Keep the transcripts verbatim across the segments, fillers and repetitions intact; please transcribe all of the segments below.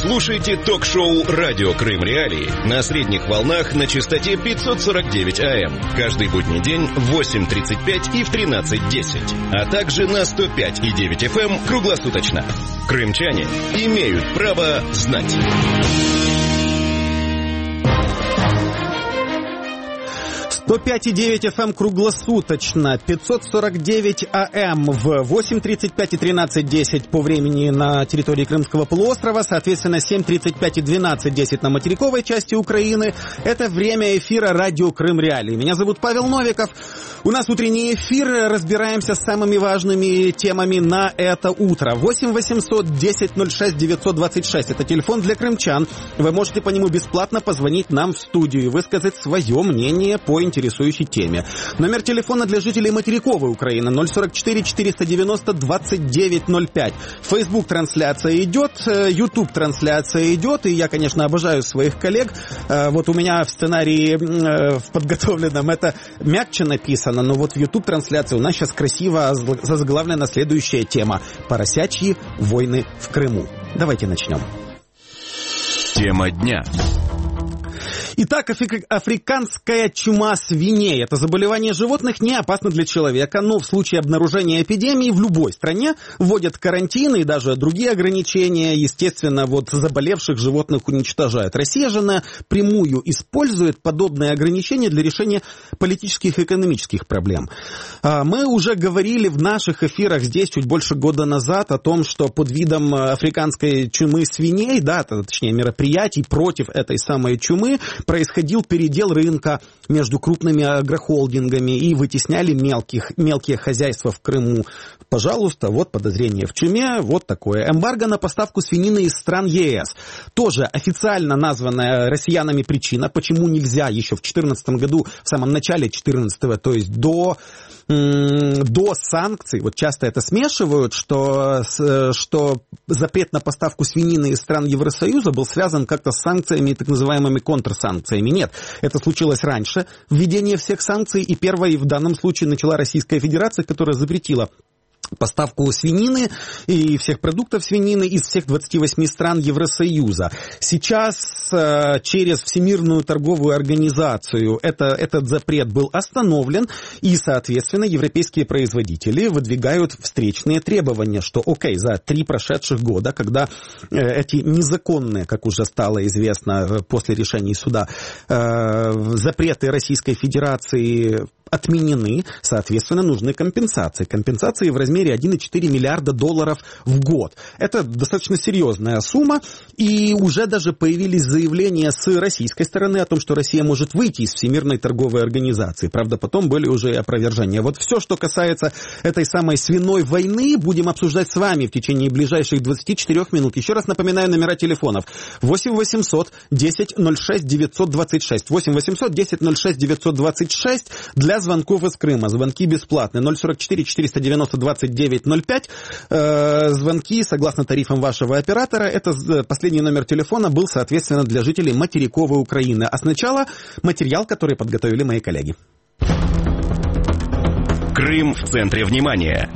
Слушайте ток-шоу «Радио Крым Реалии» на средних волнах на частоте пятьсот сорок девять АМ. Каждый будний день в восемь тридцать пять и в тринадцать десять. А также на сто пять и девять эф эм круглосуточно. Крымчане имеют право знать. сто пять и девять эф эм круглосуточно, пятьсот сорок девять АМ в восемь тридцать пять и тринадцать десять по времени на территории Крымского полуострова, соответственно, семь тридцать пять и двенадцать десять на материковой части Украины. Это время эфира «Радио Крым Реалии». Меня зовут Павел Новиков. У нас утренний эфир, разбираемся с самыми важными темами на это утро. восемь восемьсот десять ноль шесть девятьсот двадцать шесть, это телефон для крымчан. Вы можете по нему бесплатно позвонить нам в студию и высказать свое мнение по интересующей теме. Номер телефона для жителей материковой Украины ноль сорок четыре четыреста девяносто двадцать девять ноль пять. Фейсбук трансляция идет, Ютуб трансляция идет, и я, конечно, обожаю своих коллег. Вот у меня в сценарии в подготовленном это мягче написано, но вот в Ютуб трансляции у нас сейчас красиво заглавлена следующая тема: поросячьи войны в Крыму. Давайте начнем. Тема дня. Итак, афри- африканская чума свиней. Это заболевание животных не опасно для человека, но в случае обнаружения эпидемии в любой стране вводят карантины и даже другие ограничения. Естественно, вот заболевших животных уничтожают. Россия же напрямую использует подобные ограничения для решения политических и экономических проблем. Мы уже говорили в наших эфирах здесь чуть больше года назад о том, что под видом африканской чумы свиней, да, точнее мероприятий против этой самой чумы, происходил передел рынка между крупными агрохолдингами и вытесняли мелких, мелкие хозяйства в Крыму. Пожалуйста, вот подозрение в чуме, вот такое. Эмбарго на поставку свинины из стран ЕС. Тоже официально названная россиянами причина, почему нельзя еще в две тысячи четырнадцатом году, в самом начале две тысячи четырнадцатого, то есть до... до санкций, вот часто это смешивают, что, что запрет на поставку свинины из стран Евросоюза был связан как-то с санкциями и так называемыми контрсанкциями. Нет, это случилось раньше, введение всех санкций, и первой в данном случае начала Российская Федерация, которая запретила поставку свинины и всех продуктов свинины из всех двадцати восьми стран Евросоюза. Сейчас э, через Всемирную торговую организацию это, этот запрет был остановлен, и, соответственно, европейские производители выдвигают встречные требования, что, окей, за три прошедших года, когда э, эти незаконные, как уже стало известно после решений суда, э, запреты Российской Федерации отменены, соответственно, нужны компенсации. Компенсации в размере один целых четыре миллиарда долларов в год. Это достаточно серьезная сумма, и уже даже появились заявления с российской стороны о том, что Россия может выйти из Всемирной торговой организации. Правда, потом были уже и опровержения. Вот все, что касается этой самой свиной войны, будем обсуждать с вами в течение ближайших двадцати четырёх минут. Еще раз напоминаю номера телефонов. восемь восемьсот десять ноль шесть девятьсот двадцать шесть. восемь восемьсот десять ноль шесть девятьсот двадцать шесть для звонков из Крыма. Звонки бесплатные. ноль сорок четыре четыреста девяносто двадцать девять ноль пять. Э, звонки согласно тарифам вашего оператора. Это последний номер телефона был, соответственно, для жителей материковой Украины. А сначала материал, который подготовили мои коллеги. Крым в центре внимания.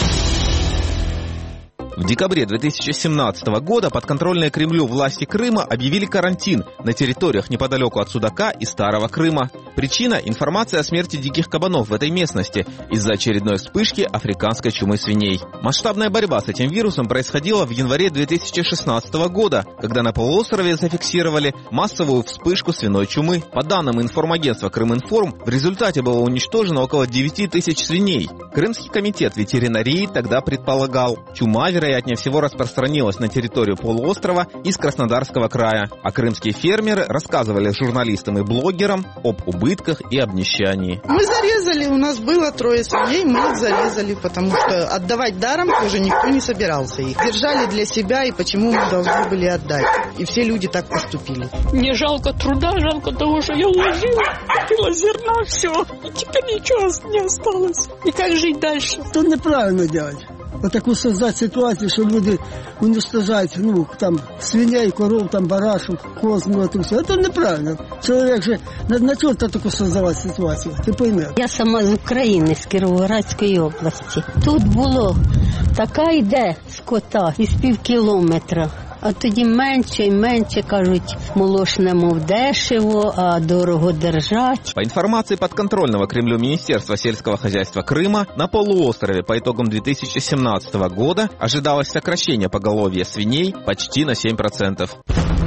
В декабре две тысячи семнадцатого года подконтрольные Кремлю власти Крыма объявили карантин на территориях неподалеку от Судака и Старого Крыма. Причина – информация о смерти диких кабанов в этой местности из-за очередной вспышки африканской чумы свиней. Масштабная борьба с этим вирусом происходила в январе две тысячи шестнадцатого года, когда на полуострове зафиксировали массовую вспышку свиной чумы. По данным информагентства Крыминформ, в результате было уничтожено около девяти тысяч свиней. Крымский комитет ветеринарии тогда предполагал, чума, вероятнее всего, распространилась на территорию полуострова из Краснодарского края, а крымские фермеры рассказывали журналистам и блогерам об убытках и обнищании. Мы зарезали, у нас было трое свиней, мы их зарезали, потому что отдавать даром тоже никто не собирался их. Держали для себя, и почему мы должны были отдать. И все люди так поступили. Мне жалко труда, жалко того, что я уложила, купила зерна, все. И теперь ничего не осталось. И как жить дальше? Это неправильно делать. Вот таку создать ситуацию, что люди уничтожают, ну, там, свиней, коров, там, барашек, коз, ну, это все. Это неправильно. Человек же, на, на чого таку создавати ситуацію? Ти поймеш. Я сама з України, з Кіровоградської області. Тут було така йде скота із пів кілометра. А тоді менше і менше, кажуть, молочне мов дешево, а дорого держать. По информации подконтрольного Кремлю Министерства сельского хозяйства Крыма, на полуострове по итогам две тысячи семнадцатого года ожидалось сокращение поголовья свиней почти на семь процентов.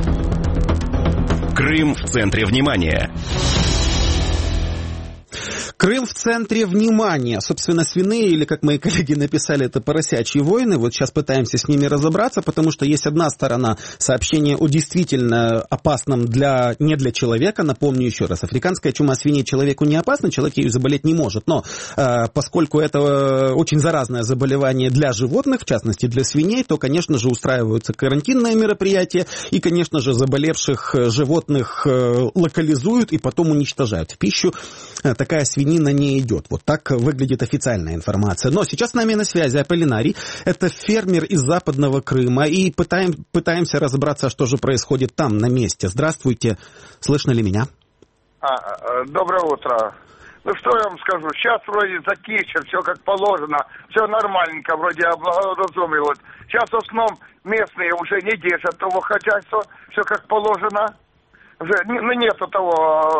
Крым в центре внимания. Крым в центре внимания. Собственно, свиные, или, как мои коллеги написали, это поросячьи войны. Вот сейчас пытаемся с ними разобраться, потому что есть одна сторона сообщения о действительно опасном для, не для человека. Напомню еще раз, африканская чума свиней человеку не опасна, человек ею заболеть не может. Но э, поскольку это очень заразное заболевание для животных, в частности для свиней, то, конечно же, устраиваются карантинные мероприятия и, конечно же, заболевших животных э, локализуют и потом уничтожают. В пищу э, такая свинья не идет. Вот так выглядит официальная информация. Но сейчас с нами на связи Аполлинарий. Это фермер из Западного Крыма. И пытаем, пытаемся разобраться, что же происходит там, на месте. Здравствуйте. Слышно ли меня? А, доброе утро. Ну, что я вам скажу. Сейчас вроде затишье, все как положено. Все нормальненько, вроде облагоразумивают. Сейчас в основном местные уже не держат того хозяйства. Все как положено. Уже, ну, нету того,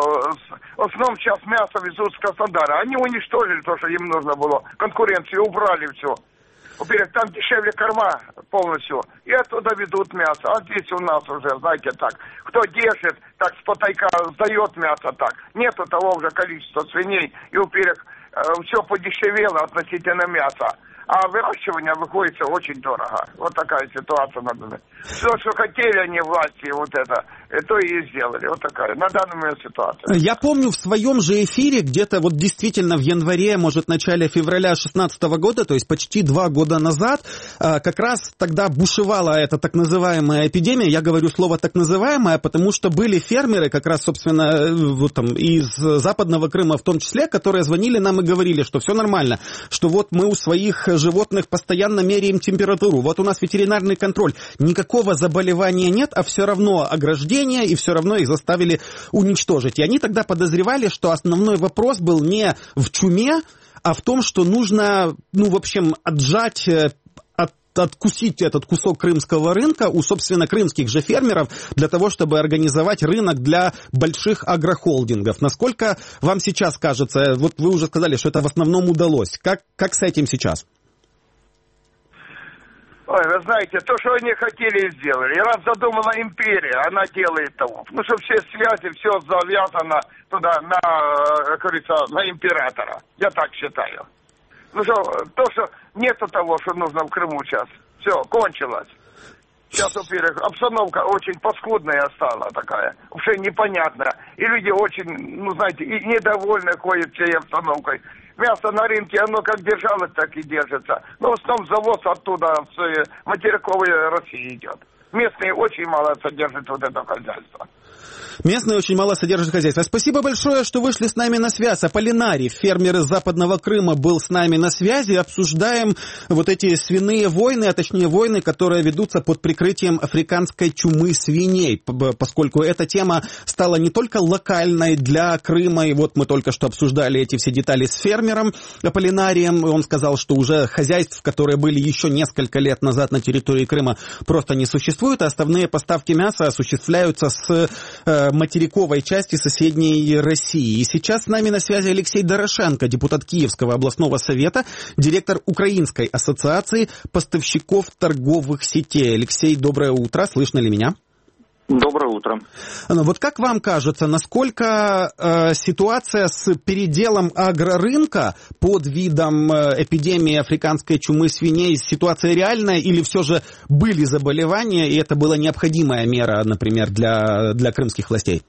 в основном сейчас мясо везут с Краснодара. Они уничтожили то, что им нужно было. Конкуренцию убрали все. Во-первых, там дешевле корма полностью. И оттуда ведут мясо. А здесь у нас уже, знаете, так. Кто держит, так с потайка сдает мясо так. Нету того уже количества свиней. И, во-первых, все подешевело относительно мяса. А выращивание выходит очень дорого. Вот такая ситуация надо. Все, что хотели они власти, вот это, то и сделали. Вот такая, на данный момент ситуация. Я помню в своем же эфире, где-то вот действительно в январе, может, начале февраля шестнадцатого года, то есть почти два года назад, как раз тогда бушевала эта так называемая эпидемия. Я говорю слово «так называемая», потому что были фермеры, как раз, собственно, вот там из Западного Крыма в том числе, которые звонили нам и говорили, что все нормально, что вот мы у своих животных постоянно меряем температуру. Вот у нас ветеринарный контроль. Никакого заболевания нет, а все равно ограждение, и все равно их заставили уничтожить. И они тогда подозревали, что основной вопрос был не в чуме, а в том, что нужно, ну, в общем, отжать, от, откусить этот кусок крымского рынка у, собственно, крымских же фермеров для того, чтобы организовать рынок для больших агрохолдингов. Насколько вам сейчас кажется, вот вы уже сказали, что это в основном удалось. Как, как с этим сейчас? Ой, вы знаете, то, что они хотели, сделали. И раз задумала империя, она делает того. Ну, что все связи, все завязано туда, на, как говорится, на императора. Я так считаю. Ну, что, то, что нету того, что нужно в Крыму сейчас. Все, кончилось. Сейчас, во-первых, обстановка очень паскудная стала такая, вообще непонятная. И люди очень, ну, знаете, и недовольны ходят всей обстановкой. Мясо на рынке, оно как держалось, так и держится. Но в основном завоз оттуда, с материковой России идет. Местные очень мало содержат вот это хозяйство. Местные очень мало содержат хозяйство. Спасибо большое, что вышли с нами на связь. Аполлинарий, фермер из Западного Крыма, был с нами на связи. Обсуждаем вот эти свиные войны, а точнее войны, которые ведутся под прикрытием африканской чумы свиней, поскольку эта тема стала не только локальной для Крыма, и вот мы только что обсуждали эти все детали с фермером Аполлинарием. Он сказал, что уже хозяйств, которые были еще несколько лет назад на территории Крыма, просто не существует, а основные поставки мяса осуществляются с материковой части соседней России. И сейчас с нами на связи Алексей Дорошенко, депутат Киевского областного совета, директор Украинской ассоциации поставщиков торговых сетей. Алексей, доброе утро. Слышно ли меня? Доброе утро. Вот как вам кажется, насколько э, ситуация с переделом агрорынка под видом э, эпидемии африканской чумы свиней, ситуация реальная или все же были заболевания, и это была необходимая мера, например, для, для крымских властей?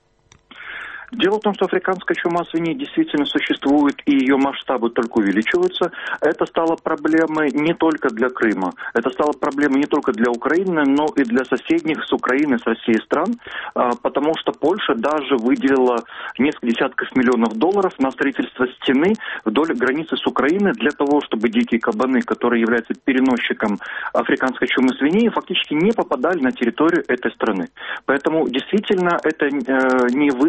Дело в том, что африканская чума свиней действительно существует, и ее масштабы только увеличиваются. Это стало проблемой не только для Крыма. Это стало проблемой не только для Украины, но и для соседних с Украиной, с Россией стран, потому что Польша даже выделила несколько десятков миллионов долларов на строительство стены вдоль границы с Украиной для того, чтобы дикие кабаны, которые являются переносчиком африканской чумы свиней, фактически не попадали на территорию этой страны. Поэтому действительно это не выдуманная история.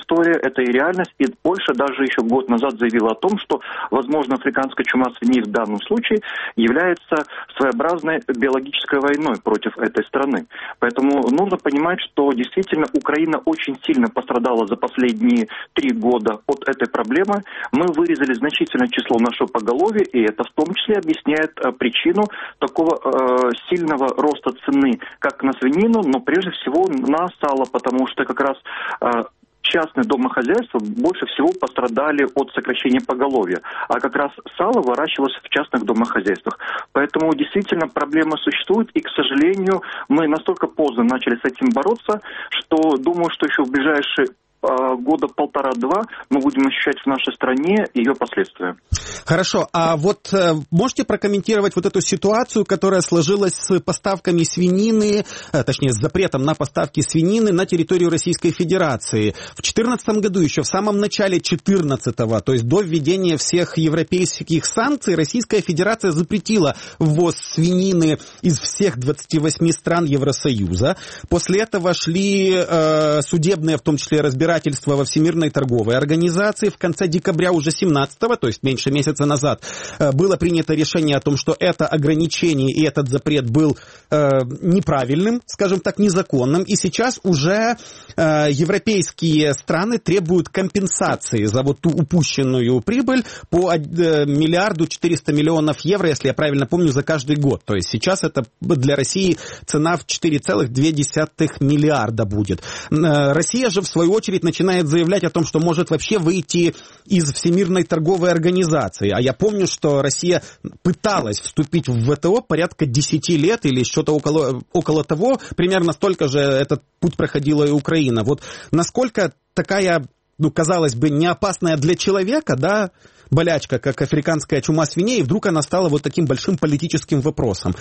история, это и реальность. И Польша даже еще год назад заявила о том, что, возможно, африканская чума свиней в данном случае является своеобразной биологической войной против этой страны. Поэтому нужно понимать, что действительно Украина очень сильно пострадала за последние три года от этой проблемы. Мы вырезали значительное число нашего поголовья, и это в том числе объясняет э, причину такого э, сильного роста цены как на свинину, но прежде всего на сало, потому что как раз э, частные домохозяйства больше всего пострадали от сокращения поголовья, а как раз сало выращивалось в частных домохозяйствах. Поэтому действительно проблема существует, и, к сожалению, мы настолько поздно начали с этим бороться, что думаю, что еще в ближайшие года полтора-два мы будем ощущать в нашей стране ее последствия. Хорошо, а вот э, можете прокомментировать вот эту ситуацию, которая сложилась с поставками свинины, э, точнее, с запретом на поставки свинины на территорию Российской Федерации. В две тысячи четырнадцатом году, еще в самом начале две тысячи четырнадцатого, то есть до введения всех европейских санкций, Российская Федерация запретила ввоз свинины из всех двадцати восьми стран Евросоюза. После этого шли э, судебные, в том числе, разбирательства во Всемирной торговой организации. В конце декабря уже семнадцатого, то есть меньше месяца назад, было принято решение о том, что это ограничение и этот запрет был э, неправильным, скажем так, незаконным. И сейчас уже э, европейские страны требуют компенсации за вот ту упущенную прибыль по миллиарду четыреста миллионов евро, если я правильно помню, за каждый год. То есть сейчас это для России цена в четыре целых две десятых миллиарда будет. Э, Россия же, в свою очередь, начинает заявлять о том, что может вообще выйти из Всемирной торговой организации. А я помню, что Россия пыталась вступить в ВТО порядка десяти лет или что-то около, около того. Примерно столько же этот путь проходила и Украина. Вот насколько такая, ну, казалось бы, не опасная для человека, да, болячка, как африканская чума свиней, вдруг она стала вот таким большим политическим вопросом.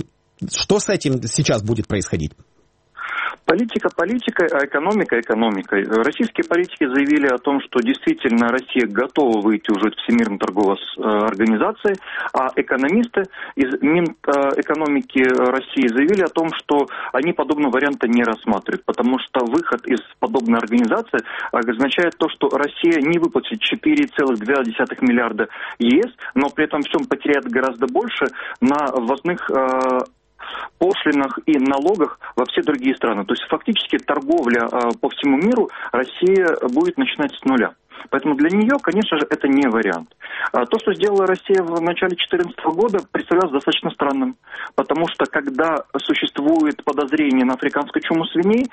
Что с этим сейчас будет происходить? Политика политикой, а экономика экономикой. Российские политики заявили о том, что действительно Россия готова выйти уже из Всемирной торговой организации, а экономисты из Минэкономики России заявили о том, что они подобного варианта не рассматривают, потому что выход из подобной организации означает то, что Россия не выплатит четыре целых две десятых миллиарда ЕС, но при этом всем потеряет гораздо больше на ввозных пошлинах и налогах во все другие страны. То есть фактически торговля э, по всему миру Россия будет начинать с нуля. Поэтому для нее, конечно же, это не вариант. А то, что сделала Россия в начале две тысячи четырнадцатого года, представлялось достаточно странным. Потому что, когда существует подозрение на африканскую чуму свиней,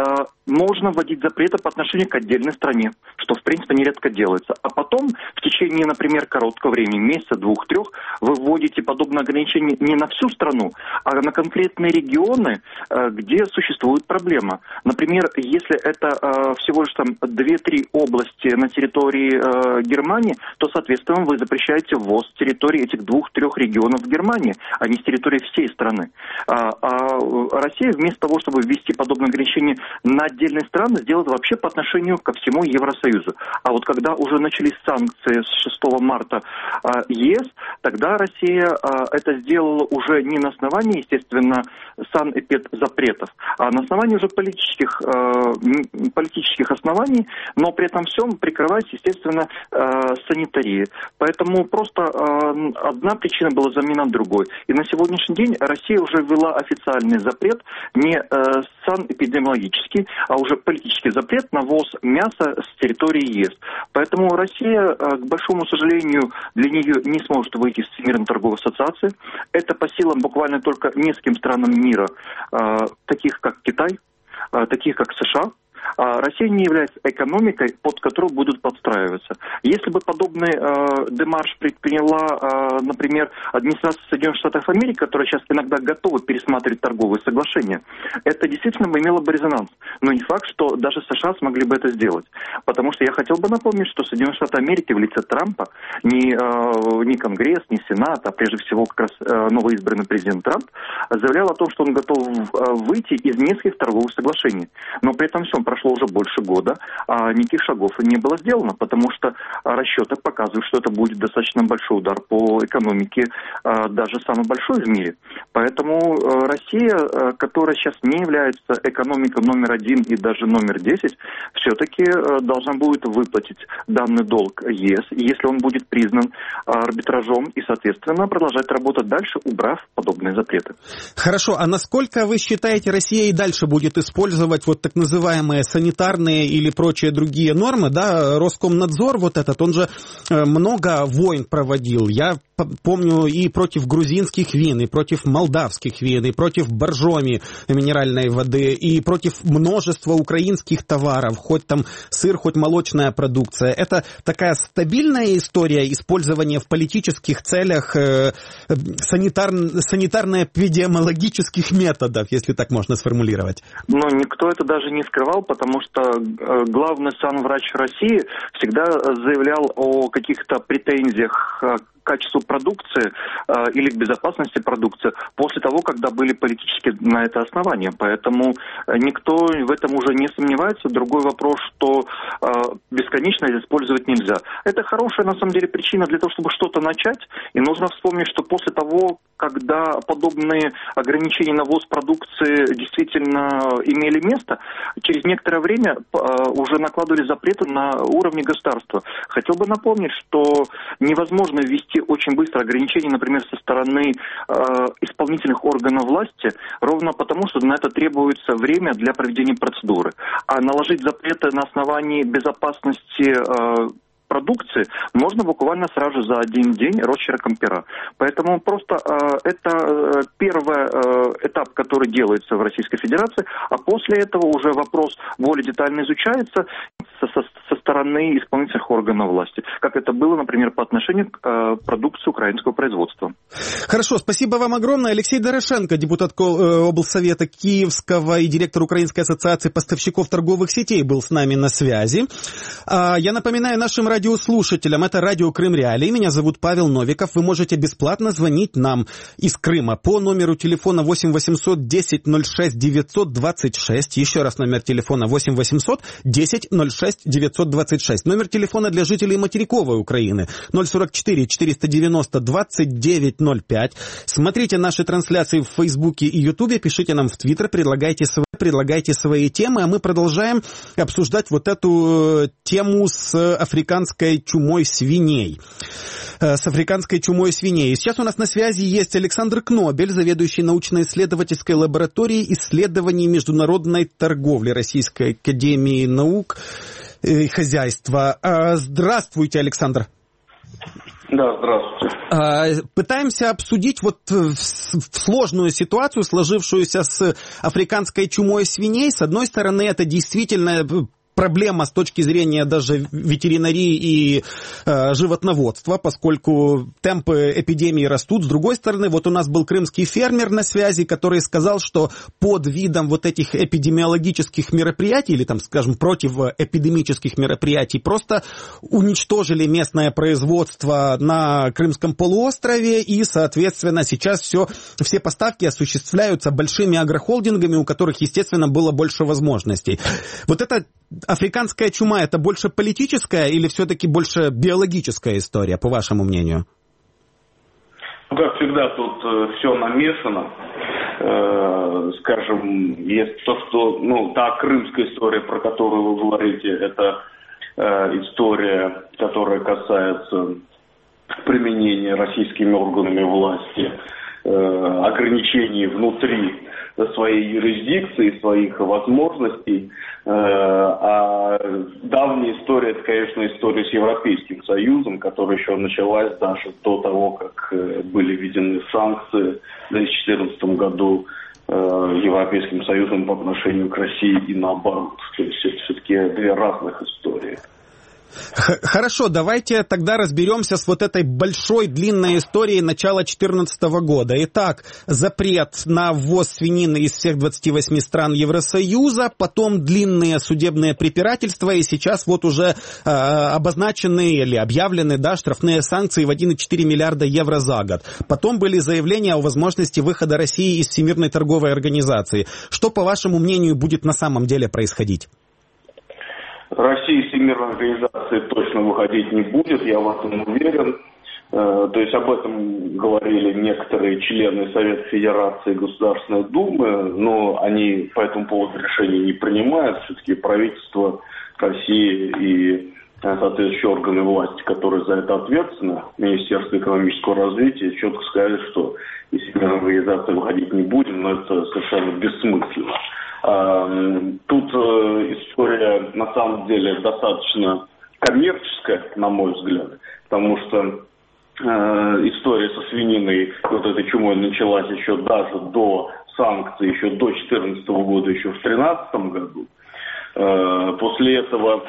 можно вводить запреты по отношению к отдельной стране, что, в принципе, нередко делается. А потом, в течение, например, короткого времени, месяца, двух, трех, вы вводите подобное ограничение не на всю страну, а на конкретные регионы, где существует проблема. Например, если это всего лишь там две-три области на территории э, Германии, то, соответственно, вы запрещаете ввоз с территории этих двух-трех регионов в Германии, а не с территории всей страны. А, а Россия вместо того, чтобы ввести подобное ограничение на отдельные страны, сделает вообще по отношению ко всему Евросоюзу. А вот когда уже начались санкции с шестого марта э, ЕС, тогда Россия э, это сделала уже не на основании, естественно, санэпидзапретов, а на основании уже политических, э, политических оснований, но при этом всем прикрываясь, естественно, э, санитарией. Поэтому просто э, одна причина была заменена другой. И на сегодняшний день Россия уже ввела официальный запрет, не э, санэпидемиологический, а уже политический запрет на ввоз мяса с территории ЕС. Поэтому Россия, э, к большому сожалению, для нее не сможет выйти из Всемирной торговой ассоциации. Это по силам буквально только нескольким странам мира, э, таких как Китай, э, таких как США. Россия не является экономикой, под которую будут подстраиваться. Если бы подобный э, демарш предприняла, э, например, администрация Соединенных Штатов Америки, которая сейчас иногда готова пересматривать торговые соглашения, это действительно имело бы резонанс. Но не факт, что даже США смогли бы это сделать. Потому что я хотел бы напомнить, что Соединенные Штаты Америки в лице Трампа, не, э, не Конгресс, не Сенат, а прежде всего как раз э, новоизбранный президент Трамп, заявлял о том, что он готов э, выйти из нескольких торговых соглашений. Но при этом всем прошло прошло уже больше года, а никаких шагов не было сделано, потому что расчеты показывают, что это будет достаточно большой удар по экономике, даже самый большой в мире. Поэтому Россия, которая сейчас не является экономикой номер один и даже номер десять, все-таки должна будет выплатить данный долг ЕС, если он будет признан арбитражом, и, соответственно, продолжать работать дальше, убрав подобные запреты. Хорошо, а насколько вы считаете, Россия и дальше будет использовать вот так называемые санитарные или прочие другие нормы, да, Роскомнадзор вот этот, он же много войн проводил, я помню и против грузинских вин, и против молдавских вин, и против боржоми минеральной воды, и против множества украинских товаров, хоть там сыр, хоть молочная продукция. Это такая стабильная история использования в политических целях э, санитар, санитарно-эпидемиологических методов, если так можно сформулировать. Но никто это даже не скрывал, потому что э, главный санврач России всегда заявлял о каких-то претензиях к качеству продукции э, или к безопасности продукции после того, когда были политически на это основания. Поэтому никто в этом уже не сомневается. Другой вопрос, что э, бесконечно использовать нельзя. Это хорошая, на самом деле, причина для того, чтобы что-то начать. И нужно вспомнить, что после того, когда подобные ограничения на ввоз продукции действительно имели место, через некоторое время э, уже накладывали запреты на уровне государства. Хотел бы напомнить, что невозможно ввести очень быстро ограничения, например, со стороны э, исполнительных органов власти, ровно потому, что на это требуется время для проведения процедуры. А наложить запреты на основании безопасности э, продукции можно буквально сразу за один день росчерком пера. Поэтому просто э, это э, первый э, этап, который делается в Российской Федерации, а после этого уже вопрос более детально изучается со, со, со стороны исполнительных органов власти, как это было, например, по отношению к э, продукции украинского производства. Хорошо, спасибо вам огромное. Алексей Дорошенко, депутат облсовета Киевского и директор Украинской ассоциации поставщиков торговых сетей, был с нами на связи. Я напоминаю нашим радиослушателям, это радио Крым Реалии. Меня зовут Павел Новиков. Вы можете бесплатно звонить нам из Крыма по номеру телефона восемь восемьсот десять ноль шесть девятьсот двадцать шесть. Еще раз номер телефона восемь восемьсот десять ноль шесть девятьсот двадцать шесть. Номер телефона для жителей материковой Украины ноль сорок четыре четыреста девяносто двадцать девять ноль пять. Смотрите наши трансляции в Фейсбуке и Ютубе, пишите нам в Твиттер, предлагайте свои, предлагайте свои темы, а мы продолжаем обсуждать вот эту тему с африканской чумой свиней. С африканской чумой свиней. И сейчас у нас на связи есть Александр Кнобель, заведующий научно-исследовательской лабораторией исследований международной торговли Российской академии наук и хозяйства. Здравствуйте, Александр. Да, здравствуйте. Пытаемся обсудить вот сложную ситуацию, сложившуюся с африканской чумой свиней. С одной стороны, это действительно проблема с точки зрения даже ветеринарии и э, животноводства, поскольку темпы эпидемии растут. С другой стороны, вот у нас был крымский фермер на связи, который сказал, что под видом вот этих эпидемиологических мероприятий, или там, скажем, противоэпидемических мероприятий, просто уничтожили местное производство на Крымском полуострове, и, соответственно, сейчас все, все поставки осуществляются большими агрохолдингами, у которых, естественно, было больше возможностей. Вот это африканская чума, это больше политическая или все-таки больше биологическая история, по вашему мнению? Как всегда, тут э, все намешано. Э, скажем, есть то, что, ну, та крымская история, про которую вы говорите, это э, история, которая касается применения российскими органами власти э, ограничений внутри своей юрисдикции, своих возможностей. А давняя история, это, конечно, история с Европейским Союзом, которая еще началась даже до того, как были введены санкции в две тысячи четырнадцатом году Европейским Союзом по отношению к России и наоборот. То есть это все-таки две разных истории. Хорошо, давайте тогда разберемся с вот этой большой длинной историей начала две тысячи четырнадцатого года. Итак, запрет на ввоз свинины из всех двадцати восьми стран Евросоюза, потом длинные судебные препирательства, и сейчас вот уже э, обозначены или объявлены, да, штрафные санкции в один целых четыре миллиарда евро за год. Потом были заявления о возможности выхода России из Всемирной торговой организации. Что, по вашему мнению, будет на самом деле происходить? Россия из Всемирной организации точно выходить не будет, я в этом уверен. То есть об этом говорили некоторые члены Совета Федерации и Государственной Думы, но они по этому поводу решения не принимают. Все-таки правительство России и соответствующие органы власти, которые за это ответственны, Министерство экономического развития, четко сказали, что из Всемирной организации выходить не будем, но это совершенно бессмысленно. Тут история на самом деле достаточно коммерческая, на мой взгляд, потому что история со свининой, вот этой чумой, началась еще даже до санкций, еще до две тысячи четырнадцатого года, еще в две тысячи тринадцатом году. После этого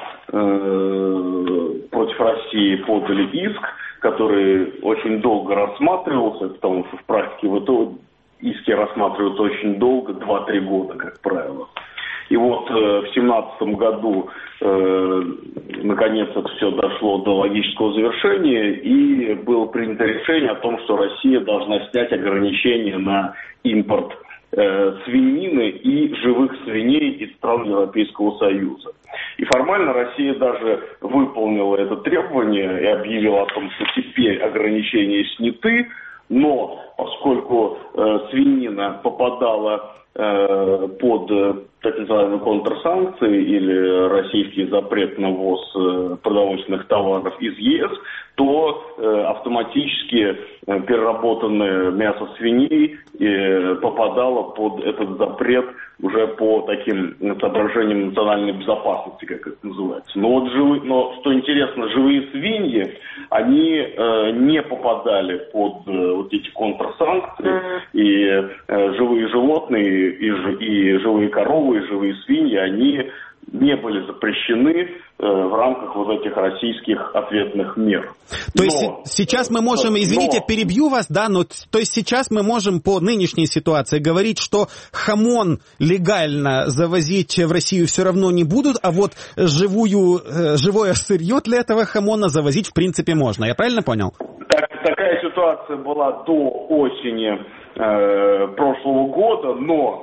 против России подали иск, который очень долго рассматривался, потому что в практике в итоге иски рассматриваются очень долго, два-три года, как правило. И вот э, в две тысячи семнадцатом году э, наконец это все дошло до логического завершения, и было принято решение о том, что Россия должна снять ограничения на импорт э, свинины и живых свиней из стран Европейского Союза. И формально Россия даже выполнила это требование и объявила о том, что теперь ограничения сняты, но поскольку э, свинина попадала э, под э, так называемые контрсанкции или российский запрет на ввоз э, продовольственных товаров из ЕС, то э, автоматически э, переработанное мясо свиней э, попадало под этот запрет уже по таким соображениям национальной безопасности, как это называется. Но вот живые, но что интересно, живые свиньи, они э, не попадали под э, вот эти контрсанкции, mm-hmm. и э, живые животные, и, и живые коровы, и живые свиньи, они не были запрещены э, в рамках вот этих российских ответных мер. То но, есть сейчас мы можем, извините, но, перебью вас, да, но то есть сейчас мы можем по нынешней ситуации говорить, что хамон легально завозить в Россию все равно не будут, а вот живую, э, живое сырье для этого хамона завозить в принципе можно. Я правильно понял? Так, такая ситуация была до осени э, прошлого года, но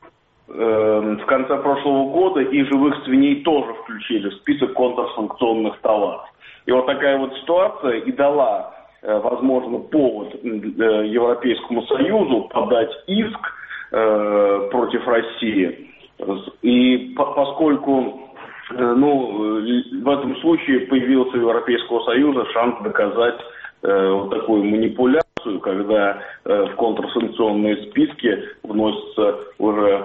в конце прошлого года и живых свиней тоже включили в список контрсанкционных товаров. И вот такая вот ситуация и дала, возможно, повод Европейскому Союзу подать иск против России. И поскольку ну, в этом случае появился у Европейского Союза шанс доказать вот такую манипуляцию, когда в контрсанкционные списки вносятся уже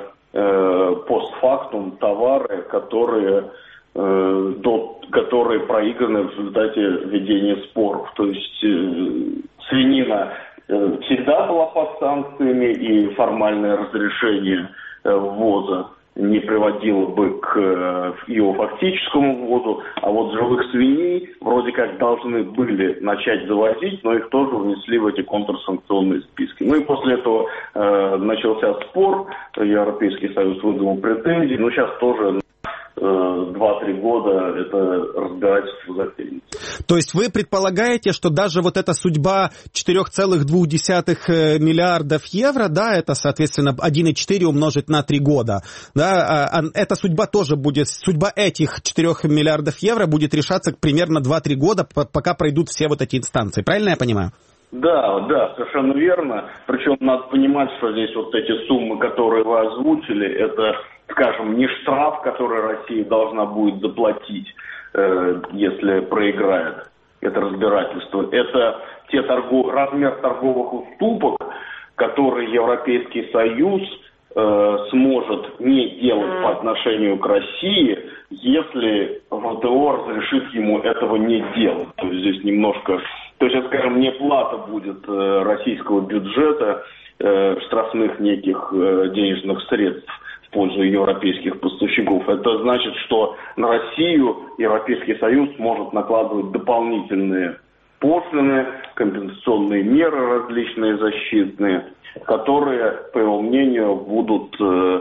постфактум товары, которые, э, до, которые проиграны в результате ведения споров. То есть э, свинина э, всегда была под санкциями, и формальное разрешение э, ввоза не приводило бы к э, его фактическому ввозу, а вот живых свиней вроде как должны были начать завозить, но их тоже внесли в эти контрсанкционные списки. Ну и после этого э, начался спор, Европейский Союз выдвинул претензии, но сейчас тоже два-три года это разбирательство затянется. То есть вы предполагаете, что даже вот эта судьба четыре целых две десятых миллиардов евро, да, это, соответственно, один целых четыре умножить на три года, да, эта судьба тоже будет, судьба этих четырёх миллиардов евро будет решаться примерно два-три года, пока пройдут все вот эти инстанции. Правильно я понимаю? Да, да, совершенно верно. Причем надо понимать, что здесь вот эти суммы, которые вы озвучили, это, скажем, не штраф, который Россия должна будет заплатить, э, если проиграет это разбирательство. Это те торгов... размер торговых уступок, которые Европейский Союз э, сможет не делать по отношению к России, если ВТО разрешит ему этого не делать. То есть здесь немножко... То есть, скажем, не плата будет э, российского бюджета, э, штрафных неких э, денежных средств в пользу европейских поставщиков. Это значит, что на Россию Европейский Союз может накладывать дополнительные пошлины, компенсационные меры различные защитные, которые, по его мнению, будут э,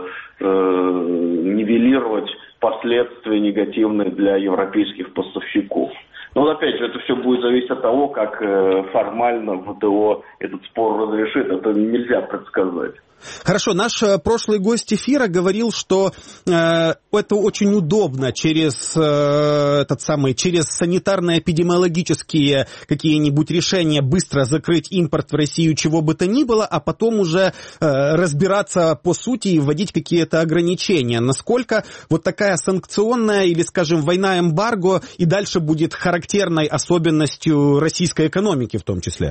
э, нивелировать последствия негативные для европейских поставщиков. Но вот опять же, это все будет зависеть от того, как э, формально ВТО этот спор разрешит. Это нельзя предсказать. Хорошо, наш прошлый гость эфира говорил, что э, это очень удобно через э, этот самый, через санитарно-эпидемиологические какие-нибудь решения быстро закрыть импорт в Россию, чего бы то ни было, а потом уже э, разбираться по сути и вводить какие-то ограничения. Насколько вот такая санкционная или, скажем, война-эмбарго и дальше будет характерной особенностью российской экономики в том числе?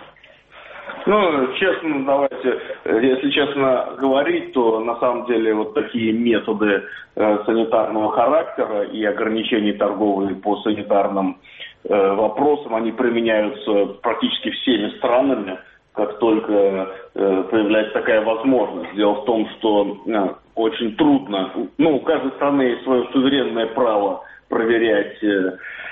Ну, честно, давайте, если честно говорить, то на самом деле вот такие методы э, санитарного характера и ограничений торговли по санитарным э, вопросам, они применяются практически всеми странами, как только э, появляется такая возможность. Дело в том, что э, очень трудно, ну, у каждой страны есть свое суверенное право проверять э,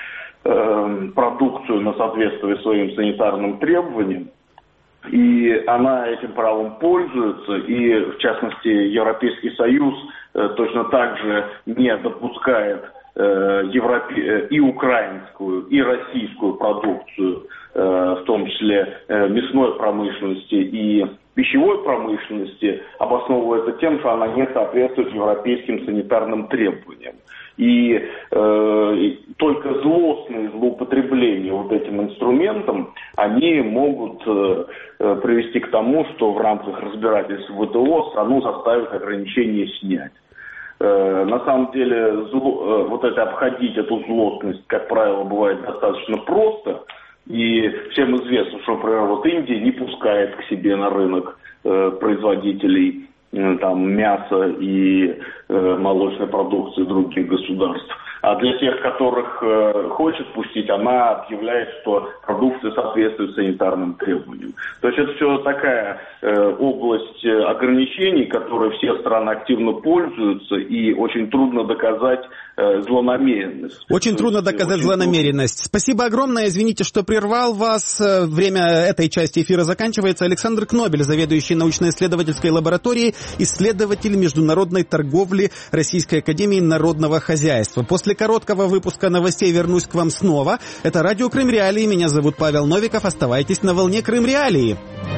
э, продукцию на соответствие своим санитарным требованиям. И она этим правом пользуется, и, в частности, Европейский Союз э, точно так же не допускает э, европе... и украинскую, и российскую продукцию, э, в том числе э, мясной промышленности и пищевой промышленности, обосновывая это тем, что она не соответствует европейским санитарным требованиям. И э, только злостные злоупотребления вот этим инструментом, они могут э, привести к тому, что в рамках разбирательств ВТО страну заставят ограничения снять. Э, на самом деле зло, э, вот это обходить эту злостность, как правило, бывает достаточно просто. И всем известно, что, например, вот Индия не пускает к себе на рынок э, производителей там мяса и э, молочной продукции других государств. А для тех, которых э, хочет пустить, она объявляет, что продукция соответствует санитарным требованиям. То есть это все такая э, область ограничений, которой все страны активно пользуются, и очень трудно доказать э, злонамеренность. Очень То трудно есть, доказать очень злонамеренность. Трудно. Спасибо огромное. Извините, что прервал вас. Время этой части эфира заканчивается. Александр Кнобель, заведующий научно-исследовательской лабораторией, исследователь международной торговли Российской академии народного хозяйства. После короткого выпуска новостей вернусь к вам снова. Это радио Крым Реалии. Меня зовут Павел Новиков. Оставайтесь на волне Крым Реалии.